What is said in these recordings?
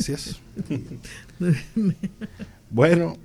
gracias. Bueno,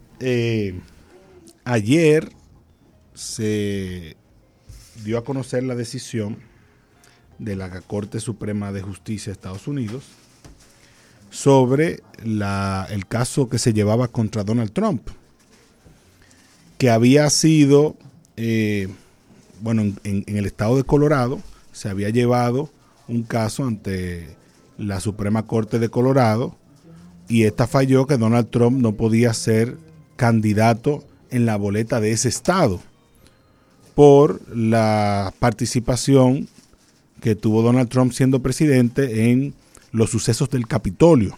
ayer se dio a conocer la decisión de la Corte Suprema de Justicia de Estados Unidos sobre el caso que se llevaba contra Donald Trump, que había sido, en el estado de Colorado se había llevado un caso ante la Suprema Corte de Colorado y esta falló que Donald Trump no podía ser candidato en la boleta de ese estado por la participación que tuvo Donald Trump siendo presidente en los sucesos del Capitolio,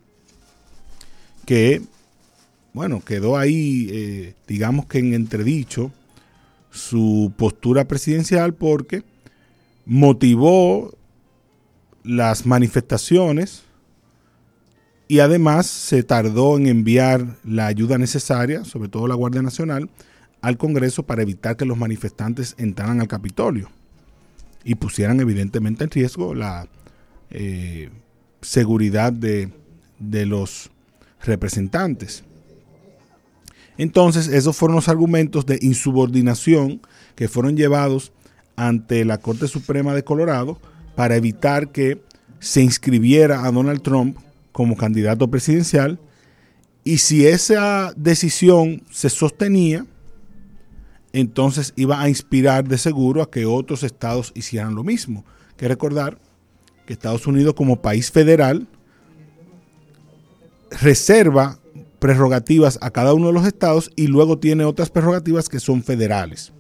que, quedó ahí, digamos que en entredicho su postura presidencial porque motivó las manifestaciones y además se tardó en enviar la ayuda necesaria, sobre todo la Guardia Nacional, al Congreso para evitar que los manifestantes entraran al Capitolio y pusieran evidentemente en riesgo la seguridad de los representantes. Entonces, esos fueron los argumentos de insubordinación que fueron llevados ante la Corte Suprema de Colorado para evitar que se inscribiera a Donald Trump como candidato presidencial, y si esa decisión se sostenía, entonces iba a inspirar de seguro a que otros estados hicieran lo mismo. Hay que recordar que Estados Unidos, como país federal, reserva prerrogativas a cada uno de los estados y luego tiene otras prerrogativas que son federales.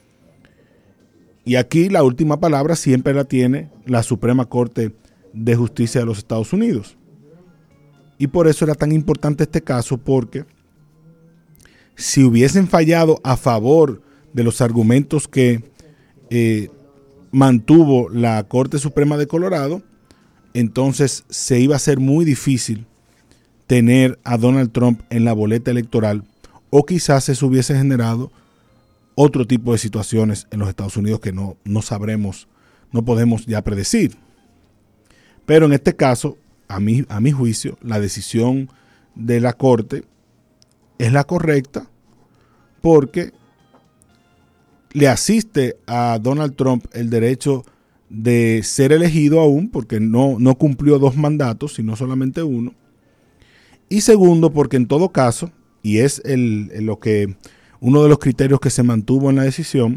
Y aquí la última palabra siempre la tiene la Suprema Corte de Justicia de los Estados Unidos. Y por eso era tan importante este caso, porque si hubiesen fallado a favor de los argumentos que mantuvo la Corte Suprema de Colorado, entonces se iba a hacer muy difícil tener a Donald Trump en la boleta electoral, o quizás se hubiese generado otro tipo de situaciones en los Estados Unidos que no sabremos, no podemos ya predecir. Pero en este caso, a mi juicio, la decisión de la Corte es la correcta, porque le asiste a Donald Trump el derecho de ser elegido aún, porque no cumplió 2 mandatos, sino solamente uno. Y segundo, porque en todo caso, y es uno de los criterios que se mantuvo en la decisión,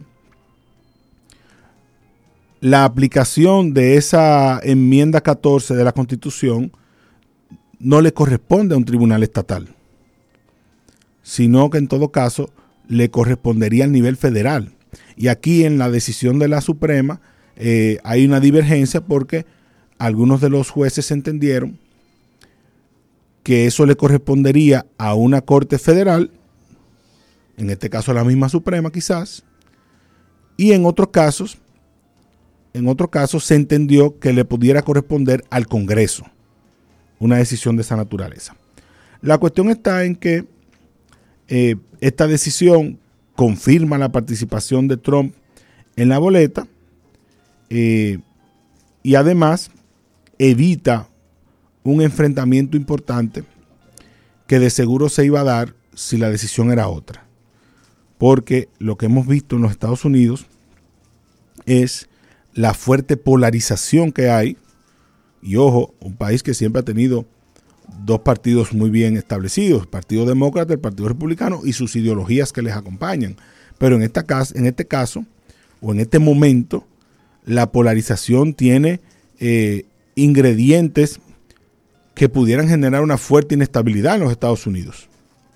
la aplicación de esa enmienda 14 de la Constitución no le corresponde a un tribunal estatal, sino que en todo caso le correspondería al nivel federal. Y aquí en la decisión de la Suprema hay una divergencia, porque algunos de los jueces entendieron que eso le correspondería a una corte federal, en este caso a la misma Suprema quizás, y en otros casos se entendió que le pudiera corresponder al Congreso una decisión de esa naturaleza. La cuestión está en que esta decisión confirma la participación de Trump en la boleta y además evita un enfrentamiento importante que de seguro se iba a dar si la decisión era otra. Porque lo que hemos visto en los Estados Unidos es la fuerte polarización que hay, y ojo, un país que siempre ha tenido 2 partidos muy bien establecidos, el Partido Demócrata, el Partido Republicano, y sus ideologías que les acompañan. Pero en este caso, o en este momento, la polarización tiene ingredientes que pudieran generar una fuerte inestabilidad en los Estados Unidos.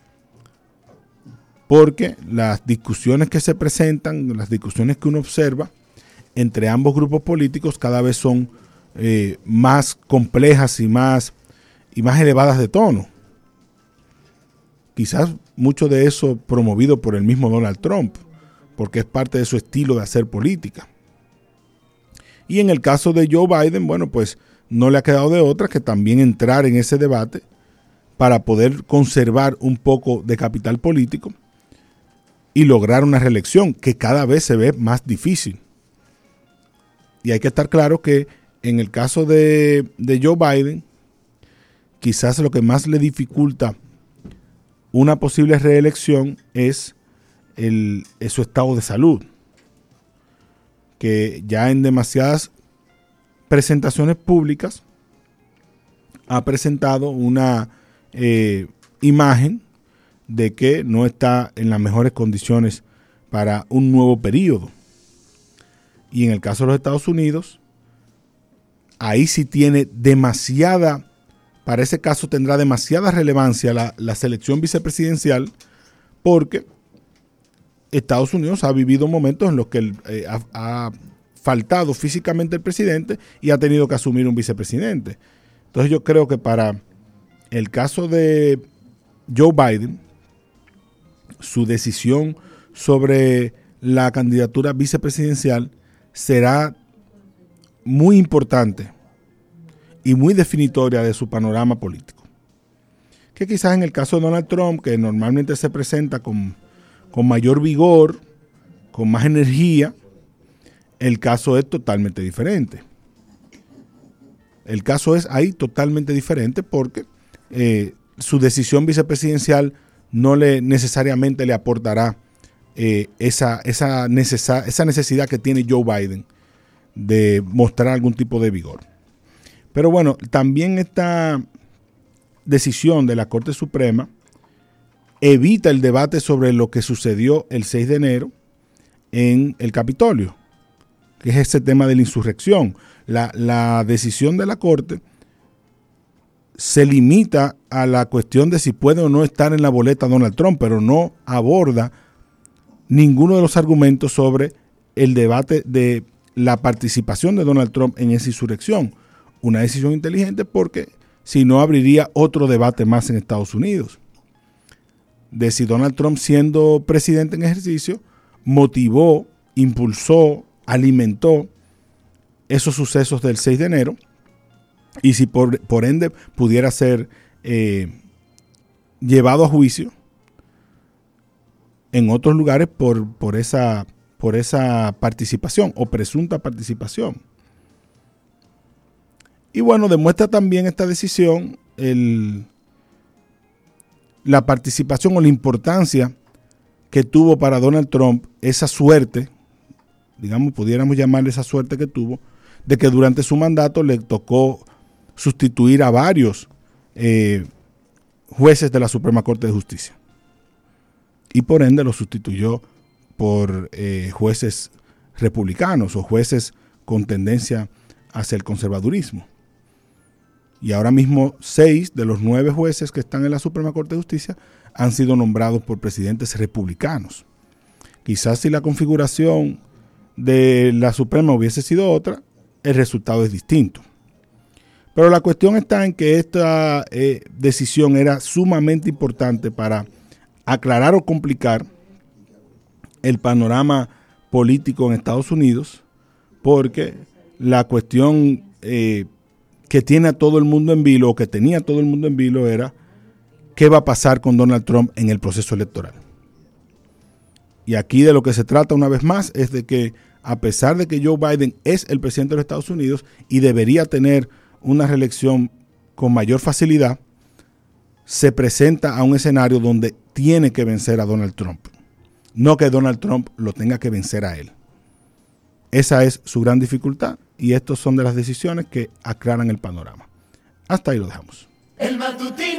Porque las discusiones que se presentan, las discusiones que uno observa entre ambos grupos políticos cada vez son más complejas y más elevadas de tono. Quizás mucho de eso promovido por el mismo Donald Trump, porque es parte de su estilo de hacer política. Y en el caso de Joe Biden, pues no le ha quedado de otra que también entrar en ese debate para poder conservar un poco de capital político y lograr una reelección que cada vez se ve más difícil. Y hay que estar claro que en el caso de Joe Biden quizás lo que más le dificulta una posible reelección es su estado de salud, que ya en demasiadas presentaciones públicas ha presentado una imagen de que no está en las mejores condiciones para un nuevo periodo. Y en el caso de los Estados Unidos, ahí sí tiene para ese caso tendrá demasiada relevancia la selección vicepresidencial, porque Estados Unidos ha vivido momentos en los que ha faltado físicamente el presidente y ha tenido que asumir un vicepresidente. Entonces yo creo que para el caso de Joe Biden, su decisión sobre la candidatura vicepresidencial será muy importante y muy definitoria de su panorama político. Que quizás en el caso de Donald Trump, que normalmente se presenta con mayor vigor, con más energía, el caso es totalmente diferente. El caso es ahí totalmente diferente porque su decisión vicepresidencial no necesariamente le aportará esa necesidad que tiene Joe Biden de mostrar algún tipo de vigor. Pero bueno, también esta decisión de la Corte Suprema evita el debate sobre lo que sucedió el 6 de enero en el Capitolio, que es ese tema de la insurrección. La decisión de la Corte se limita a la cuestión de si puede o no estar en la boleta Donald Trump, pero no aborda ninguno de los argumentos sobre el debate de la participación de Donald Trump en esa insurrección. Una decisión inteligente porque si no abriría otro debate más en Estados Unidos. De si Donald Trump, siendo presidente en ejercicio, motivó, impulsó, alimentó esos sucesos del 6 de enero y si por ende pudiera ser llevado a juicio en otros lugares por esa participación o presunta participación. Y bueno, demuestra también esta decisión la participación o la importancia que tuvo para Donald Trump esa suerte, digamos, pudiéramos llamarle esa suerte que tuvo, de que durante su mandato le tocó sustituir a varios jueces de la Suprema Corte de Justicia. Y por ende lo sustituyó por jueces republicanos o jueces con tendencia hacia el conservadurismo. Y ahora mismo 6 de los 9 jueces que están en la Suprema Corte de Justicia han sido nombrados por presidentes republicanos. Quizás si la configuración de la Suprema hubiese sido otra, el resultado es distinto. Pero la cuestión está en que esta decisión era sumamente importante para aclarar o complicar el panorama político en Estados Unidos, porque la cuestión que tiene a todo el mundo en vilo, o que tenía a todo el mundo en vilo, era qué va a pasar con Donald Trump en el proceso electoral. Y aquí de lo que se trata una vez más es de que, a pesar de que Joe Biden es el presidente de los Estados Unidos y debería tener una reelección con mayor facilidad, se presenta a un escenario donde tiene que vencer a Donald Trump. No que Donald Trump lo tenga que vencer a él. Esa es su gran dificultad y estas son de las decisiones que aclaran el panorama. Hasta ahí lo dejamos. El matutino.